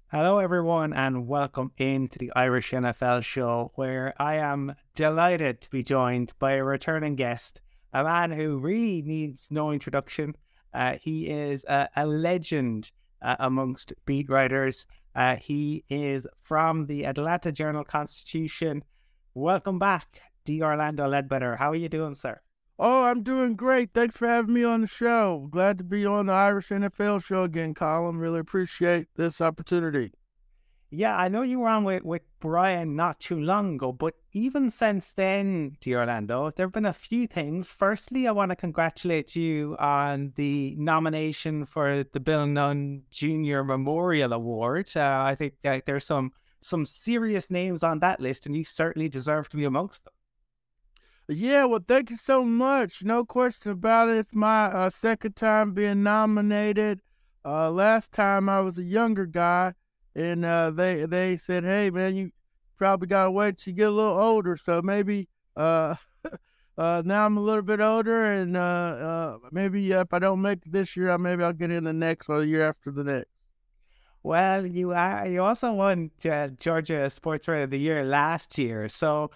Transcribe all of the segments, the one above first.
Hello, everyone, and welcome into the Irish NFL show, where I am delighted to be joined by a returning guest, a man who really needs no introduction. He is a legend amongst beat writers. He is from the Atlanta Journal Constitution. Welcome back, D. Orlando Ledbetter. How are you doing, sir? Oh, I'm doing great. Thanks for having me on the show. Glad to be on the Irish NFL show again, Colin. Really appreciate this opportunity. Yeah, I know you were on with Brian not too long ago, but even since then, dear Orlando, there have been a few things. Firstly, I want to congratulate you on the nomination for the Bill Nunn Jr. Memorial Award. I think that there's some serious names on that list, and you certainly deserve to be amongst them. Yeah, well, thank you so much. No question about it. It's my second time being nominated. Last time I was a younger guy, and they said, "Hey, man, you probably gotta wait till you get a little older." So maybe uh, now I'm a little bit older, and maybe if I don't make it this year, maybe I'll get in the next or the year after the next. Well, you also won Georgia Sports Writer of the Year last year, so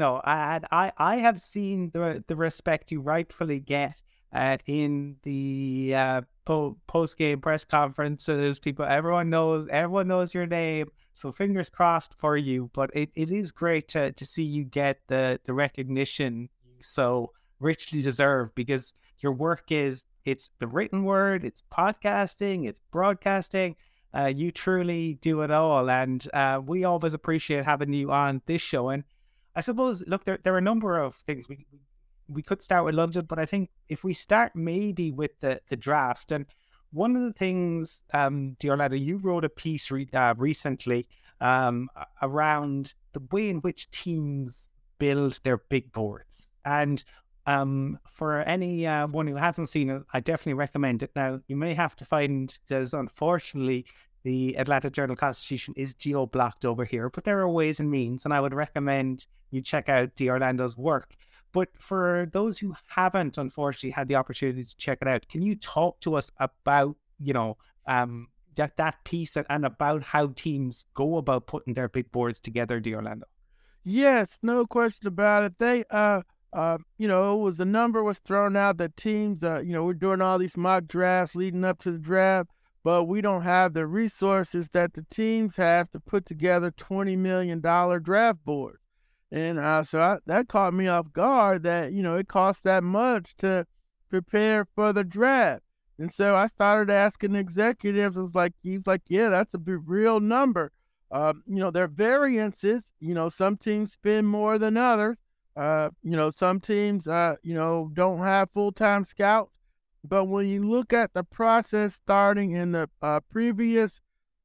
I have seen the respect you rightfully get in the post game press conferences. Everyone knows your name, so fingers crossed for you. But it is great to see you get the recognition you so richly deserve, because your work it's the written word, it's podcasting, it's broadcasting. You truly do it all, and we always appreciate having you on this show. And I suppose, look, there are a number of things we could start with London, but I think if we start maybe with the draft, and one of the things, dear Lada, you wrote a piece recently around the way in which teams build their big boards, and for any one who hasn't seen it, I definitely recommend it. Now, you may have to find, because unfortunately, the Atlanta Journal Constitution is geo blocked over here, but there are ways and means, and I would recommend you check out the Orlando's work. But for those who haven't, unfortunately, had the opportunity to check it out, can you talk to us about, that piece, and about how teams go about putting their big boards together, the Orlando? Yes, no question about it. It was a number was thrown out that teams, we're doing all these mock drafts leading up to the draft, but we don't have the resources that the teams have to put together $20 million draft boards. And that caught me off guard that, it costs that much to prepare for the draft. And so I started asking executives, he's like, yeah, that's a real number. There are variances. Some teams spend more than others. Some teams, don't have full time scouts. But when you look at the process starting in the previous,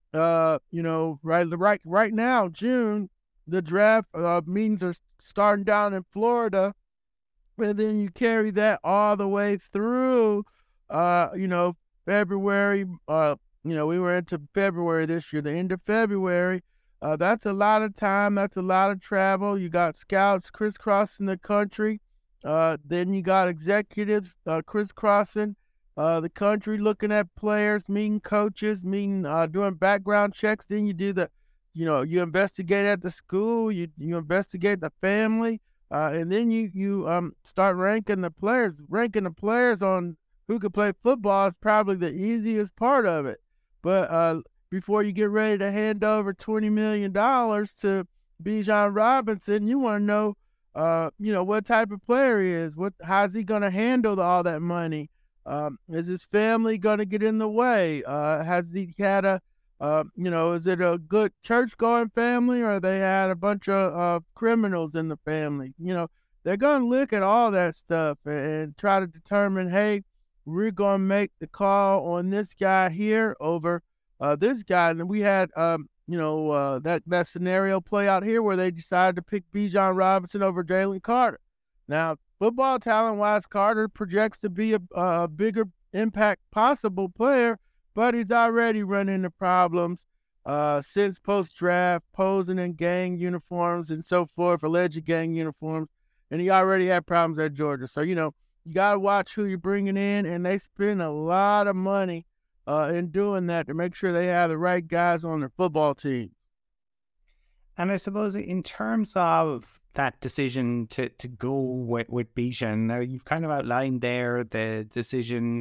right now, June, the draft meetings are starting down in Florida, and then you carry that all the way through, February. We were into February this year, the end of February. That's a lot of time. That's a lot of travel. You got scouts crisscrossing the country. Then you got executives crisscrossing the country, looking at players, meeting coaches, doing background checks. Then you do you investigate at the school. You investigate the family. And then you start ranking the players. Ranking the players on who could play football is probably the easiest part of it. But before you get ready to hand over $20 million to Bijan Robinson, you want to know, what type of player he is. How's he going to handle all that money? Is his family going to get in the way? Has he had is it a good church going family, or they had a bunch of criminals in the family? They're going to look at all that stuff and try to determine, hey, we're going to make the call on this guy here over this guy. And we had, that scenario play out here where they decided to pick Bijan Robinson over Jalen Carter. Now, football talent wise, Carter projects to be a bigger impact possible player, but he's already run into problems since post-draft, posing in gang uniforms and so forth, alleged gang uniforms, and he already had problems at Georgia. So, you got to watch who you're bringing in, and they spend a lot of money in doing that to make sure they have the right guys on their football team. And I suppose in terms of that decision to go with Bijan, now you've kind of outlined there the decision,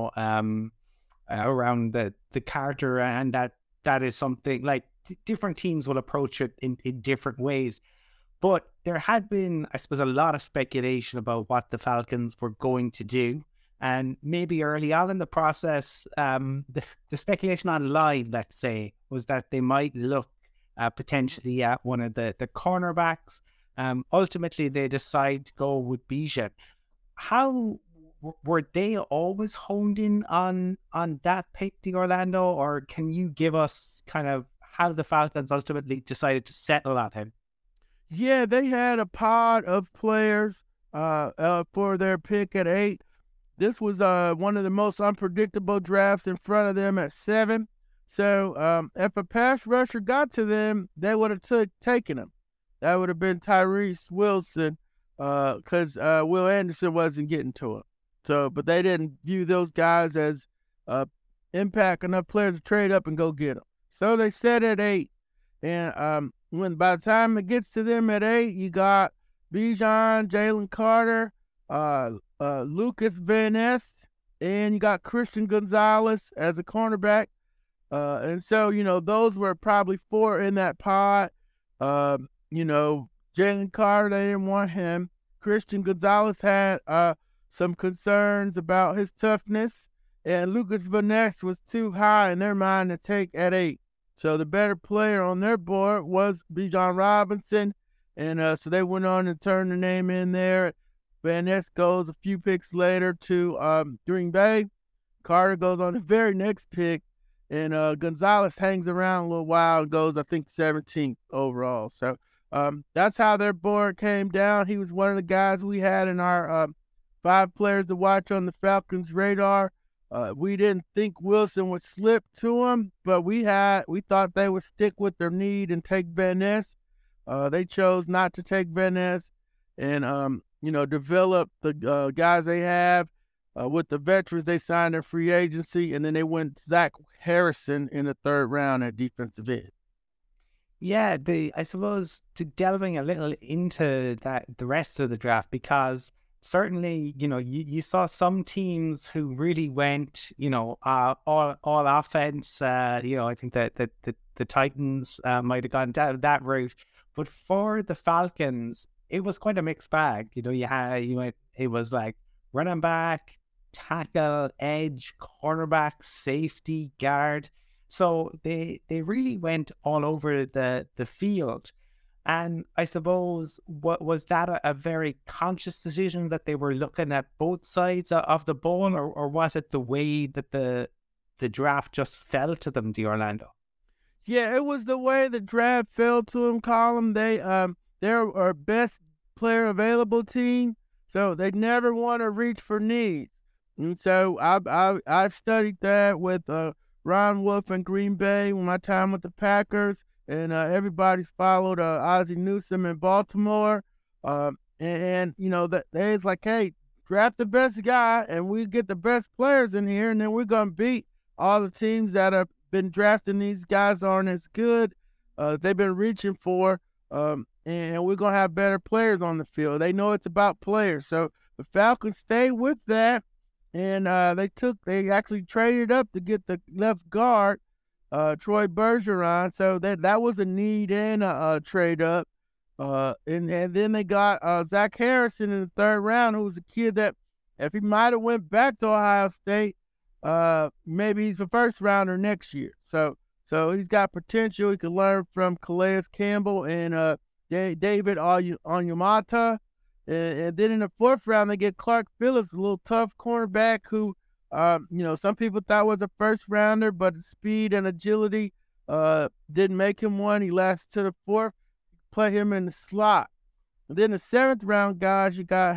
around the character, and that is something like different teams will approach it in different ways. But there had been, I suppose, a lot of speculation about what the Falcons were going to do. And maybe early on in the process, the speculation online, let's say, was that they might look potentially at one of the cornerbacks. Ultimately, they decide to go with Bijan. How were they always honed in on that pick, the Orlando, or can you give us kind of how the Falcons ultimately decided to settle on him? Yeah, they had a pod of players for their pick at 8. This was one of the most unpredictable drafts in front of them at 7. So if a pass rusher got to them, they would have taken him. That would have been Tyrese Wilson because Will Anderson wasn't getting to him. So, but they didn't view those guys as impact enough players to trade up and go get them. So they set at 8. And when by the time it gets to them at 8, you got Bijan, Jalen Carter, Lucas Van Ness, and you got Christian Gonzalez as a cornerback. And so, those were probably 4 in that pod. Jalen Carter, they didn't want him. Christian Gonzalez had some concerns about his toughness, and Lucas Van Ness was too high in their mind to take at 8. So the better player on their board was Bijan Robinson, and so they went on and turned the name in there. Van Ness goes a few picks later to Green Bay. Carter goes on the very next pick, and Gonzalez hangs around a little while and goes, I think, 17th overall. So that's how their board came down. He was one of the guys we had in our 5 players to watch on the Falcons' radar. We didn't think Wilson would slip to him, but we thought they would stick with their need and take Van Ness. They chose not to take Van Ness and, develop the guys they have with the veterans they signed in free agency, and then they went Zach Harrison in the 3rd round at defensive end. Yeah, I suppose to delving a little into the rest of the draft, because certainly, you saw some teams who really went, all offense. I think that the Titans might have gone down that route, but for the Falcons, it was quite a mixed bag. It was like running back, tackle, edge, cornerback, safety, guard. So they really went all over the field. And I suppose, was that a very conscious decision that they were looking at both sides of the ball, or was it the way that the draft just fell to them, the Orlando? Yeah, it was the way the draft fell to them, Colin. They're our best player available team, so they never want to reach for needs. And so I've studied that with Ron Wolf in Green Bay, my time with the Packers. And everybody's followed Ozzie Newsome in Baltimore. That they's like, hey, draft the best guy, and we get the best players in here, and then we're going to beat all the teams that have been drafting these guys aren't as good. They've been reaching for, and we're going to have better players on the field. They know it's about players. So the Falcons stayed with that, and they actually traded up to get the left guard, Troy Bergeron. So that was a need and a trade up. And then they got Zach Harrison in the 3rd round, who was a kid that if he might have went back to Ohio State, maybe he's a 1st rounder next year. So he's got potential. He could learn from Calais Campbell and David Onyemata. And then in the 4th round, they get Clark Phillips, a little tough cornerback who some people thought was a 1st rounder, but speed and agility didn't make him one. He lasted to the 4th. Play him in the slot. And then the 7th round guys, you got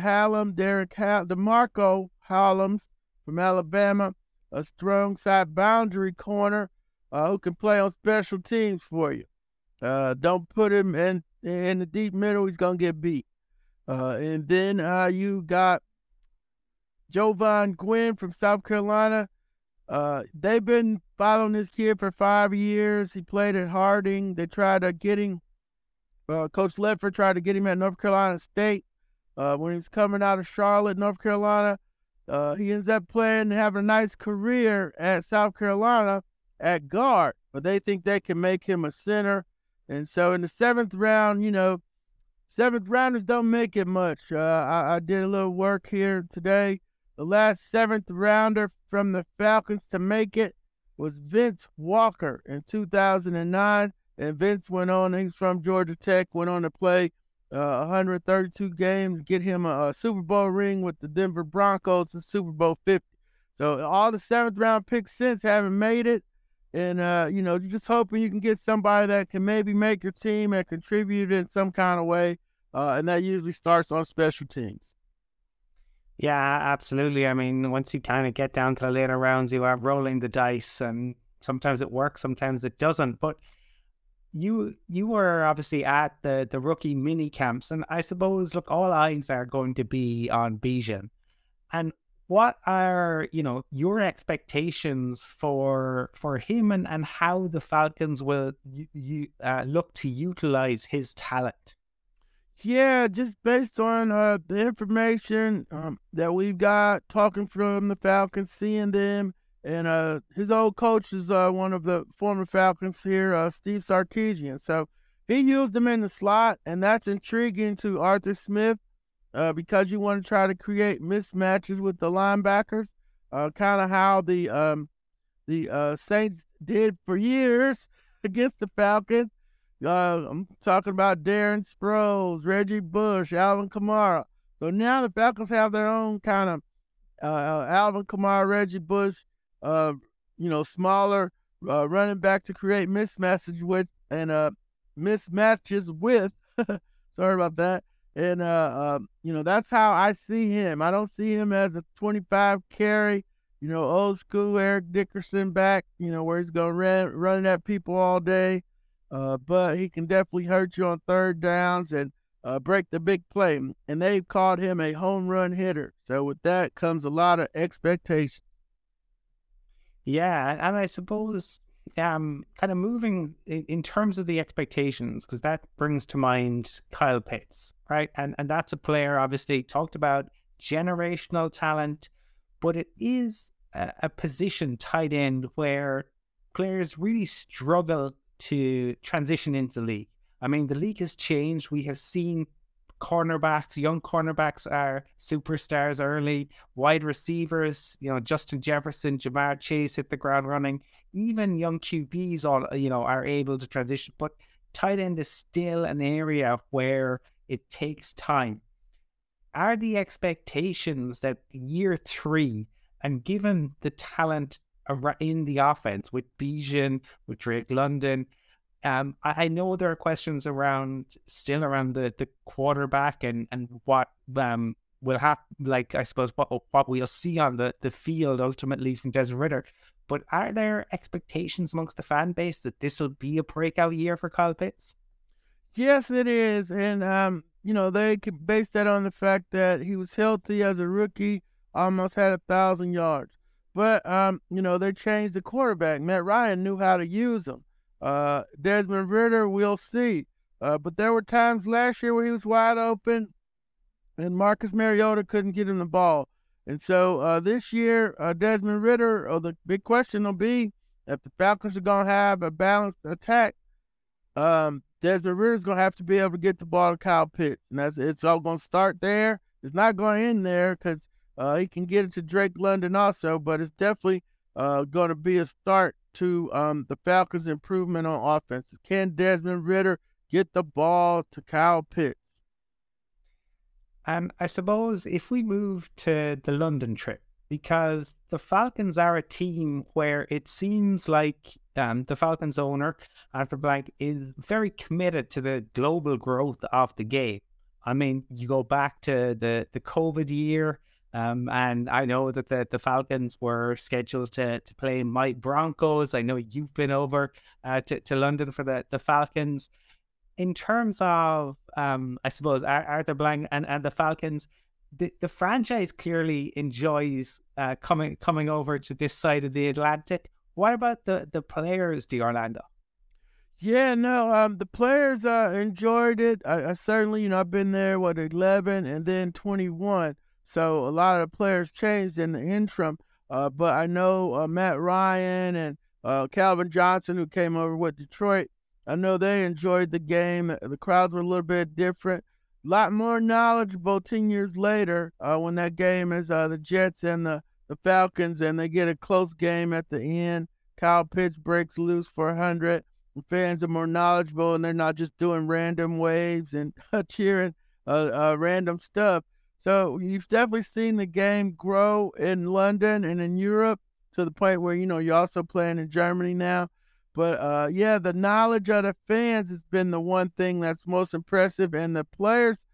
DeMarco Hollums from Alabama, a strong side boundary corner who can play on special teams for you. Don't put him in the deep middle; he's gonna get beat. And then you got Jovan Gwynn from South Carolina, They've been following this kid for 5 years. He played at Harding. They tried to get him. Coach Ledford tried to get him at North Carolina State. When he was coming out of Charlotte, North Carolina, he ends up playing and having a nice career at South Carolina at guard. But they think they can make him a center. And so in the seventh round, seventh rounders don't make it much. I did a little work here today. The last seventh rounder from the Falcons to make it was Vince Walker in 2009. And Vince went on, he's from Georgia Tech, went on to play 132 games, get him a Super Bowl ring with the Denver Broncos in Super Bowl 50. So all the seventh round picks since haven't made it. And, you're just hoping you can get somebody that can maybe make your team and contribute in some kind of way. And that usually starts on special teams. Yeah, absolutely. I mean, once you kind of get down to the later rounds, you are rolling the dice, and sometimes it works, sometimes it doesn't. But you were obviously at the rookie mini camps, and I suppose, look, all eyes are going to be on Bijan. And what are your expectations for him, and how the Falcons will look to utilize his talent? Yeah, just based on the information that we've got, talking from the Falcons, seeing them, and his old coach is one of the former Falcons here, Steve Sarkisian. So he used them in the slot, and that's intriguing to Arthur Smith because you want to try to create mismatches with the linebackers, kind of how the Saints did for years against the Falcons. I'm talking about Darren Sproles, Reggie Bush, Alvin Kamara. So now the Falcons have their own kind of Alvin Kamara, Reggie Bush, smaller running back to create mismatches with, and mismatches with. Sorry about that. And that's how I see him. I don't see him as a 25 carry, old school Eric Dickerson back, where he's going to run at people all day. But he can definitely hurt you on third downs and break the big play. And they've called him a home run hitter. So with that comes a lot of expectations. Yeah, and I suppose kind of moving in terms of the expectations, because that brings to mind Kyle Pitts, right? And that's a player, obviously, talked about generational talent, but it is a position, tight end, where players really struggle to transition into the league. I mean, the league has changed. We have seen cornerbacks, young cornerbacks are superstars early. Wide receivers, Justin Jefferson, Jamar Chase hit the ground running. Even young QBs are able to transition. But tight end is still an area where it takes time. Are the expectations that year 3, and given the talent in the offense with Bijan, with Drake London, I know there are questions still around the quarterback and what will happen, like, I suppose, what we'll see on the field ultimately from Desmond Ridder. But are there expectations amongst the fan base that this will be a breakout year for Kyle Pitts? Yes, it is. And, they can base that on the fact that he was healthy as a rookie, almost had 1,000 yards. But, they changed the quarterback. Matt Ryan knew how to use him. Desmond Ridder, we'll see. But there were times last year where he was wide open and Marcus Mariota couldn't get him the ball. And so this year, Desmond Ridder, the big question will be if the Falcons are going to have a balanced attack, Desmond Ridder's going to have to be able to get the ball to Kyle Pitts. And it's all going to start there. It's not going to end there because he can get it to Drake London also, but it's definitely going to be a start to the Falcons' improvement on offense. Can Desmond Ridder get the ball to Kyle Pitts? And I suppose if we move to the London trip, because the Falcons are a team where it seems like the Falcons owner, Arthur Blank, is very committed to the global growth of the game. I mean, you go back to the COVID year, and I know that the Falcons were scheduled to play my Broncos. I know you've been over to London for the Falcons. In terms of, I suppose, Arthur Blank and the Falcons, the franchise clearly enjoys coming over to this side of the Atlantic. What about the players, the Orlando? Yeah, no, the players enjoyed it. I certainly, I've been there, 11 and then 21. So a lot of the players changed in the interim. But I know Matt Ryan and Calvin Johnson, who came over with Detroit, I know they enjoyed the game. The crowds were a little bit different, a lot more knowledgeable 10 years later when that game is the Jets and the Falcons, and they get a close game at the end. Kyle Pitts breaks loose for 100. Fans are more knowledgeable, and they're not just doing random waves and cheering random stuff. So you've definitely seen the game grow in London and in Europe to the point where, you're also playing in Germany now. But yeah, the knowledge of the fans has been the one thing that's most impressive. And the players,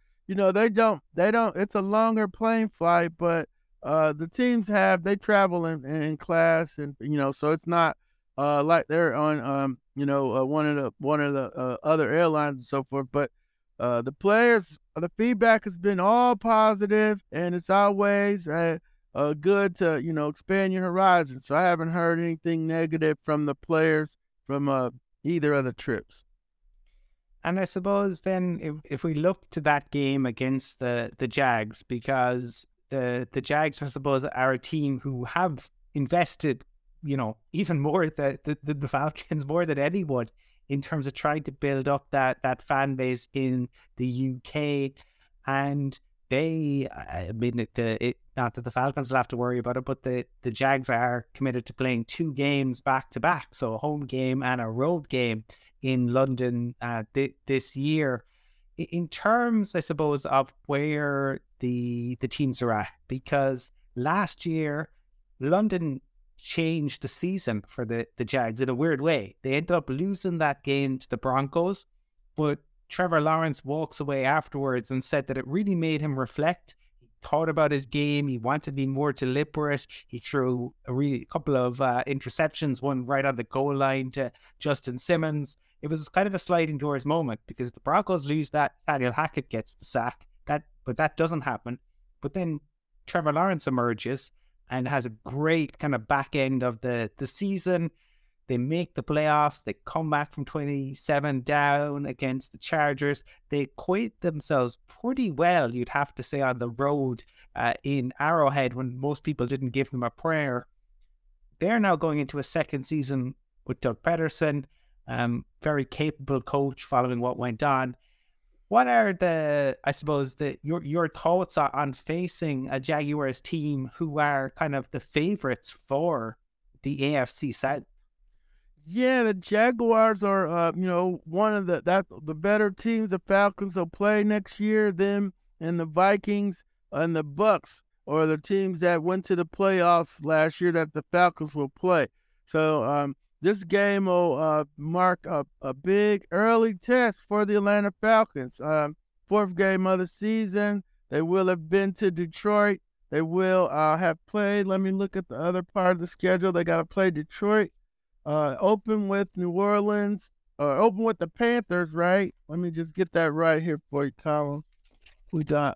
it's a longer plane flight, but the teams they travel in class, and, so it's not like they're on, one of the other airlines and so forth. But the players, the feedback has been all positive, and it's always good to, expand your horizons. So I haven't heard anything negative from the players from either of the trips. And I suppose then if we look to that game against the Jags, because the Jags, I suppose, are a team who have invested, even more the Falcons more than anyone in terms of trying to build up that fan base in the UK. And they, I mean, not that the Falcons will have to worry about it, but the Jags are committed to playing 2 games back to back, so a home game and a road game in London this year. In terms, I suppose, of where the teams are at, because last year London changed the season for the Jags in a weird way. They ended up losing that game to the Broncos, but Trevor Lawrence walks away afterwards and said that it really made him reflect. He thought about his game. He wanted to be more deliberate. He threw a couple of interceptions, one right on the goal line to Justin Simmons. It was kind of a sliding doors moment, because if the Broncos lose that, Daniel Hackett gets the sack. But that doesn't happen. But then Trevor Lawrence emerges and has a great kind of back end of the season. They make the playoffs. They come back from 27 down against the Chargers. They acquit themselves pretty well, you'd have to say, on the road in Arrowhead, when most people didn't give them a prayer. They're now going into a second season with Doug Peterson, very capable coach following what went on. What are your thoughts on facing a Jaguars team who are kind of the favorites for the AFC South? Yeah, the Jaguars are, one of the better teams. The Falcons will play next year. Them and the Vikings and the Bucks are the teams that went to the playoffs last year that the Falcons will play. So this game will mark a big early test for the Atlanta Falcons. 4th game of the season. They will have been to Detroit. They will have played. Let me look at the other part of the schedule. They got to play Detroit. Open with New Orleans, open with the Panthers, right? Let me just get that right here for you, Colin. We got,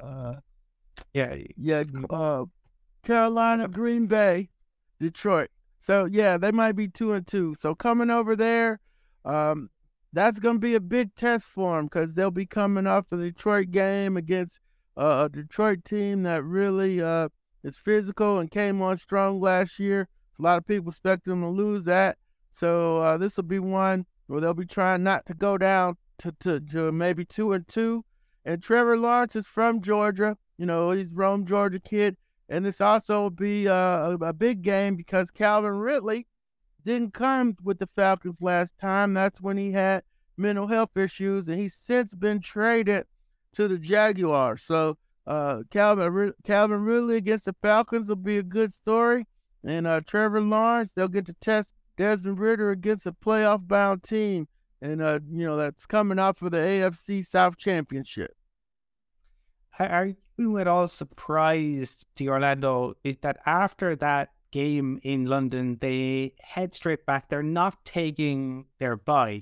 Carolina, Green Bay, Detroit. So, yeah, they might be 2-2. So, coming over there, that's going to be a big test for them, because they'll be coming off the Detroit game against a Detroit team that really is physical and came on strong last year. So a lot of people expect them to lose that. So this will be one where they'll be trying not to go down to maybe 2-2. And Trevor Lawrence is from Georgia. He's a Rome, Georgia kid. And this also will be a big game, because Calvin Ridley didn't come with the Falcons last time. That's when he had mental health issues, and he's since been traded to the Jaguars. So Calvin Ridley against the Falcons will be a good story. And Trevor Lawrence, they'll get to test Desmond Ridder against a playoff-bound team, and that's coming off for the AFC South Championship. Are you at all surprised, the Orlando, that after that game in London, they head straight back? They're not taking their bye.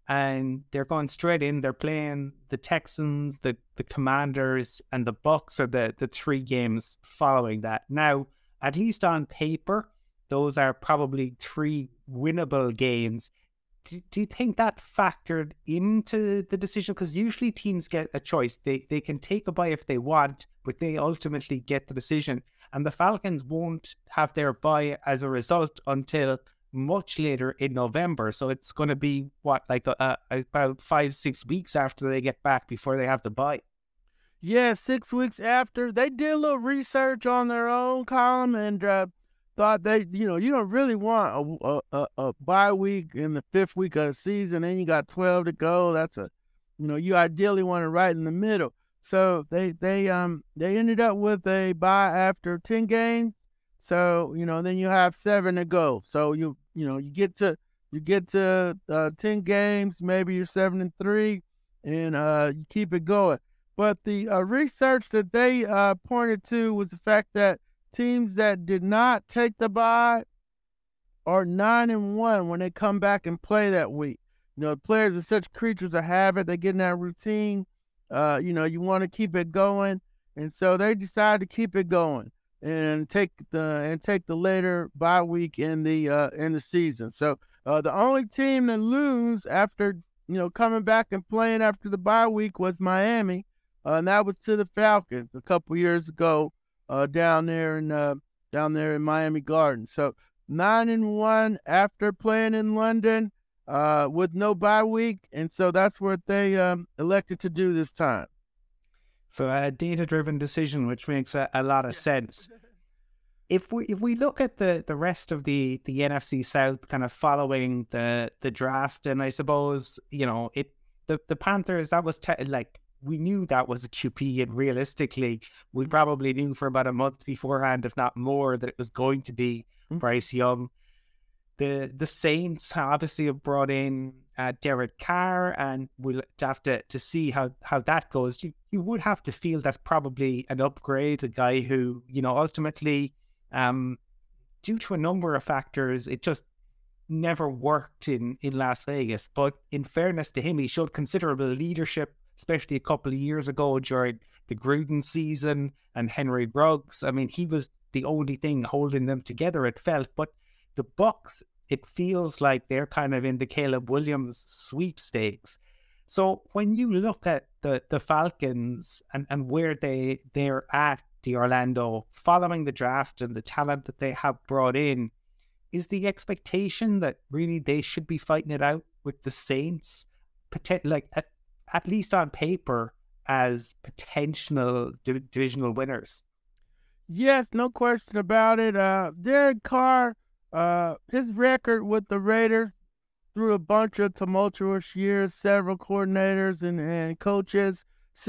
and they're going straight in. They're playing the Texans, the Commanders, and the Bucks are the three games following that. Now, at least on paper, those are probably three winnable games. Do you think that factored into the decision? Because usually teams get a choice. They can take a bye if they want, but they ultimately get the decision. And the Falcons won't have their bye as a result until much later in November. So it's going to be, about 5-6 weeks after they get back before they have the bye. Yeah, 6 weeks after. They did a little research on their own column and thought you don't really want a bye week in the 5th week of the season, and you got 12 to go. That's you ideally want it right in the middle. So they ended up with a bye after 10 games. So then you have 7 to go. So you get to 10 games, maybe you're 7-3, and you keep it going. But the research that they pointed to was the fact that teams that did not take the bye are 9-1 when they come back and play that week. Players are such creatures of habit. They get in that routine. You want to keep it going, and so they decide to keep it going and take the later bye week in the season. So the only team to lose after coming back and playing after the bye week was Miami, and that was to the Falcons a couple years ago down there in Miami Gardens. So 9-1 after playing in London with no bye week, and so that's what they elected to do this time. So a data-driven decision, which makes a lot of sense. If we look at the rest of the NFC South, kind of following the draft, and I suppose the Panthers, that was we knew that was a QP, and realistically, we probably knew for about a month beforehand, if not more, that it was going to be Bryce Young. The Saints obviously have brought in Derek Carr, and we'll have to see how that goes. You would have to feel that's probably an upgrade, a guy who, ultimately, due to a number of factors, it just never worked in Las Vegas. But in fairness to him, he showed considerable leadership, especially a couple of years ago during the Gruden season and Henry Ruggs. I mean, he was the only thing holding them together, it felt. But the Bucks, it feels like they're kind of in the Caleb Williams sweepstakes. So when you look at the Falcons and where they're at the Orlando following the draft and the talent that they have brought in, is the expectation that really they should be fighting it out with the Saints, at least on paper, as potential divisional winners? Yes, no question about it. Derek Carr, his record with the Raiders through a bunch of tumultuous years, several coordinators and coaches,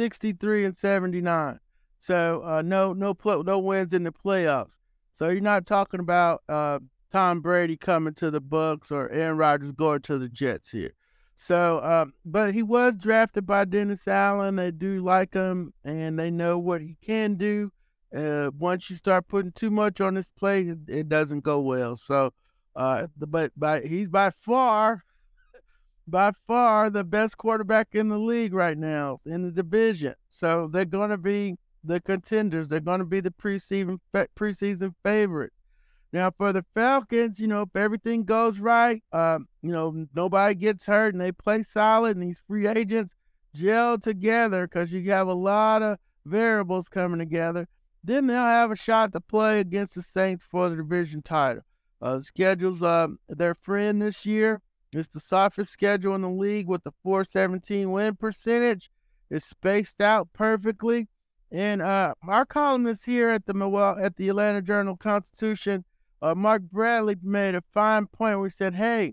63-79. So no wins in the playoffs. So you're not talking about Tom Brady coming to the Bucks or Aaron Rodgers going to the Jets here. So, but he was drafted by Dennis Allen. They do like him, and they know what he can do. Once you start putting too much on his plate, it doesn't go well. So, but he's by far the best quarterback in the league right now in the division. So they're going to be the contenders. They're going to be the preseason favorites. Now, for the Falcons, if everything goes right, nobody gets hurt and they play solid and these free agents gel together, because you have a lot of variables coming together, then they'll have a shot to play against the Saints for the division title. The schedule's their friend this year. It's the softest schedule in the league with the .417 win percentage. It's spaced out perfectly. And our columnist here at the Atlanta Journal-Constitution, Mark Bradley, made a fine point where he said, hey,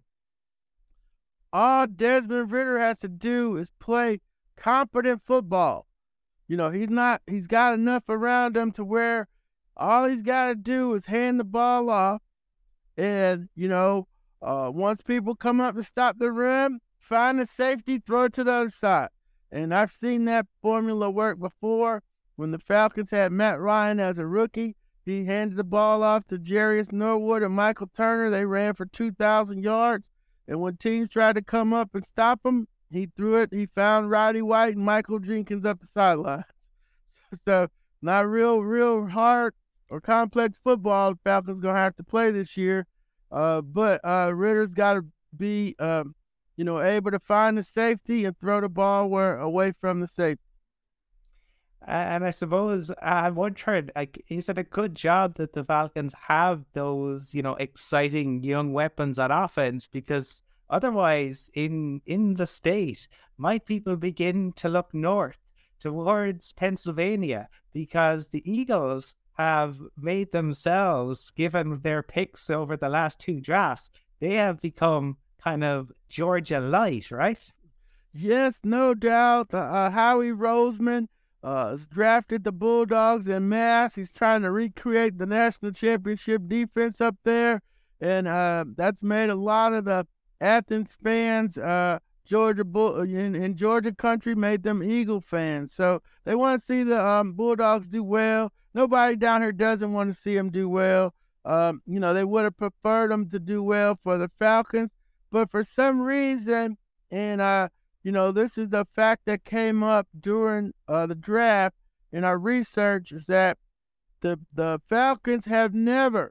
all Desmond Ridder has to do is play competent football. He's got enough around him to where all he's got to do is hand the ball off. And, once people come up to stop the run, find a safety, throw it to the other side. And I've seen that formula work before. When the Falcons had Matt Ryan as a rookie, he handed the ball off to Jarius Norwood and Michael Turner. They ran for 2,000 yards. And when teams tried to come up and stop him, he threw it. He found Roddy White and Michael Jenkins up the sideline. So not real hard or complex football the Falcons gonna have to play this year. But Ritter's got to be, able to find the safety and throw the ball away from the safety. And I suppose I'm wondering, like, is it a good job that the Falcons have those, exciting young weapons on offense? Because otherwise, in the state, might people begin to look north towards Pennsylvania? Because the Eagles have made themselves, given their picks over the last two drafts, they have become kind of Georgia light, right? Yes, no doubt. Howie Roseman has drafted the Bulldogs en masse. He's trying to recreate the national championship defense up there, and that's made a lot of the Athens fans, in Georgia country, made them Eagle fans. So they want to see the Bulldogs do well. Nobody down here doesn't want to see them do well. They would have preferred them to do well for the Falcons, but for some reason, and this is a fact that came up during the draft in our research, is that the Falcons have never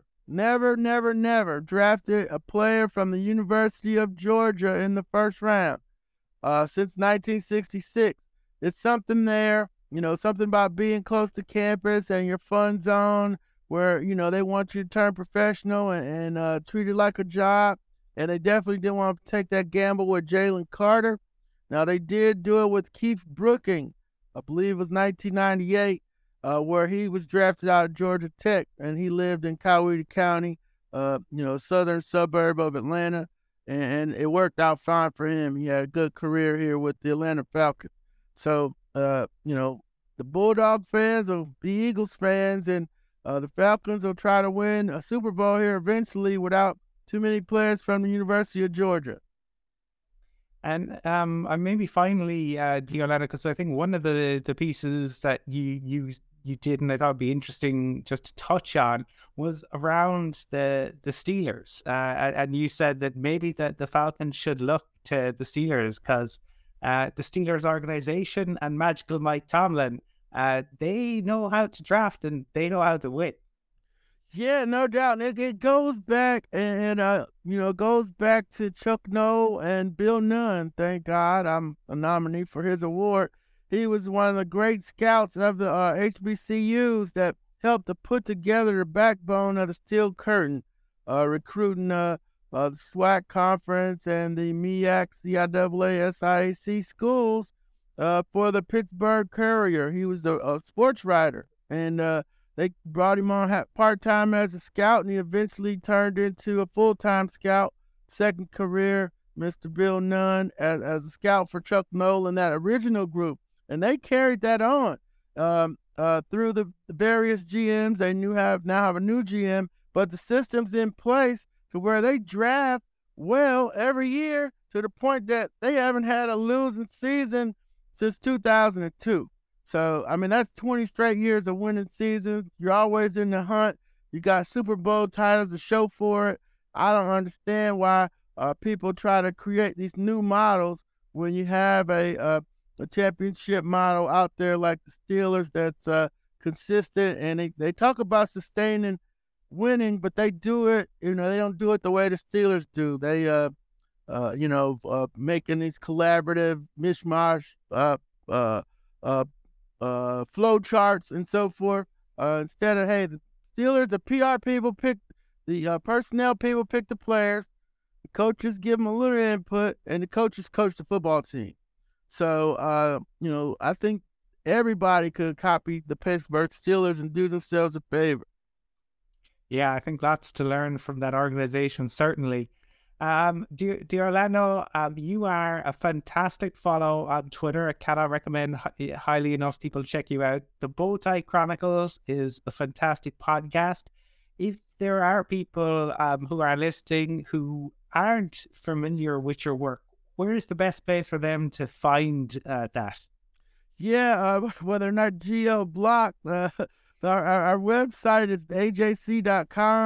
drafted a player from the University of Georgia in the first round since 1966. It's something there, something about being close to campus and your fun zone where, they want you to turn professional and treat it like a job. And they definitely didn't want to take that gamble with Jalen Carter. Now, they did do it with Keith Brooking, I believe it was 1998, where he was drafted out of Georgia Tech, and he lived in Coweta County, southern suburb of Atlanta, and it worked out fine for him. He had a good career here with the Atlanta Falcons. So, the Bulldog fans will be Eagles fans, and the Falcons will try to win a Super Bowl here eventually without too many players from the University of Georgia. And maybe finally, Giolano, because I think one of the pieces that you did, and I thought would be interesting just to touch on, was around the Steelers. And you said that maybe the Falcons should look to the Steelers because the Steelers organization and Magical Mike Tomlin, they know how to draft and they know how to win. Yeah, no doubt. It goes back and goes back to Chuck Noll and Bill Nunn. Thank God I'm a nominee for his award. He was one of the great scouts of the HBCUs that helped to put together the backbone of the Steel Curtain, recruiting the SWAC conference and the MEAC, CIAA, SIAC schools for the Pittsburgh Courier. He was a sports writer, and they brought him on part-time as a scout, and he eventually turned into a full-time scout. Second career, Mr. Bill Nunn, as a scout for Chuck Noll and that original group. And they carried that on through the various GMs. They now have a new GM, but the system's in place to where they draft well every year to the point that they haven't had a losing season since 2002. So, that's 20 straight years of winning seasons. You're always in the hunt. You got Super Bowl titles to show for it. I don't understand why people try to create these new models when you have a championship model out there like the Steelers that's consistent. And they talk about sustaining winning, but they do it, they don't do it the way the Steelers do. They, making these collaborative mishmash flow charts and so forth. Instead of, hey, the Steelers, the PR people pick the personnel people pick the players, the coaches give them a little input, and the coaches coach the football team. So, I think everybody could copy the Pittsburgh Steelers and do themselves a favor. Yeah, I think lots to learn from that organization, certainly. Dear Orlando, you are a fantastic follow on Twitter. I cannot recommend highly enough people check you out. The Bowtie Chronicles is a fantastic podcast. If there are people who are listening who aren't familiar with your work, where is the best place for them to find that? Yeah, whether or not geo blocked, our website is ajc.com.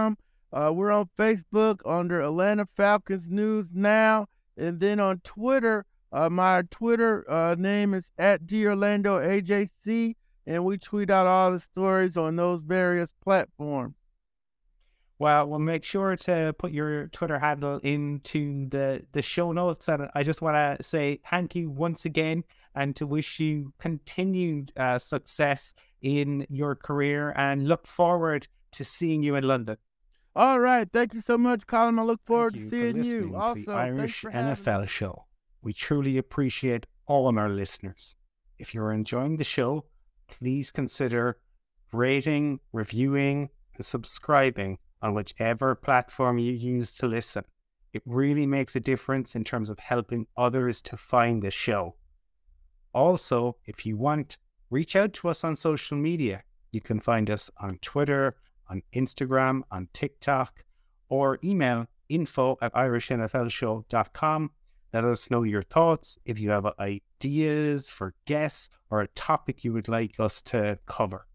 We're on Facebook under Atlanta Falcons News Now, and then on Twitter, my Twitter name is at DOrlandoAJC, and we tweet out all the stories on those various platforms. Well, we'll make sure to put your Twitter handle into the show notes. And I just want to say thank you once again and to wish you continued success in your career and look forward to seeing you in London. All right. Thank you so much, Colin. I look forward to Thank you for seeing listening you. to Also, the Irish thanks for having NFL me. show. We truly appreciate all our listeners. If you're enjoying the show, please consider rating, reviewing, and subscribing on whichever platform you use to listen. It really makes a difference in terms of helping others to find the show. Also, if you want, reach out to us on social media. You can find us on Twitter, on Instagram, on TikTok, or email info@irishnflshow.com. Let us know your thoughts if you have ideas for guests or a topic you would like us to cover.